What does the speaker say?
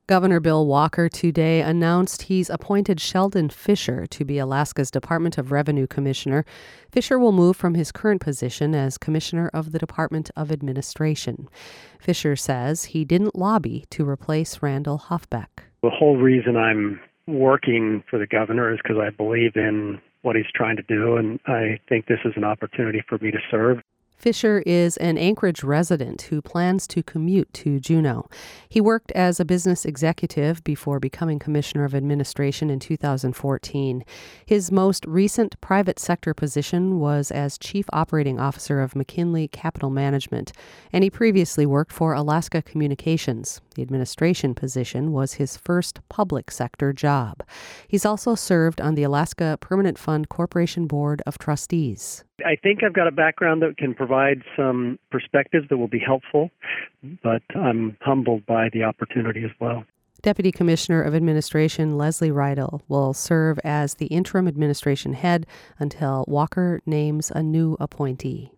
Governor Bill Walker today announced he's appointed Sheldon Fisher to be Alaska's Department of Revenue Commissioner. Fisher will move from his current position as Commissioner of the Department of Administration. Fisher says he didn't lobby to replace Randall Huffbeck. The whole reason I'm working for the governor is because I believe in what he's trying to do, and I think this is an opportunity for me to serve. Fisher is an Anchorage resident who plans to commute to Juneau. He worked as a business executive before becoming Commissioner of Administration in 2014. His most recent private sector position was as Chief Operating Officer of McKinley Capital Management, and he previously worked for Alaska Communications. The administration position was his first public sector job. He's also served on the Alaska Permanent Fund Corporation Board of Trustees. I think I've got a background that can provide some perspectives that will be helpful, but I'm humbled by the opportunity as well. Deputy Commissioner of Administration Leslie Rydell will serve as the interim administration head until Walker names a new appointee.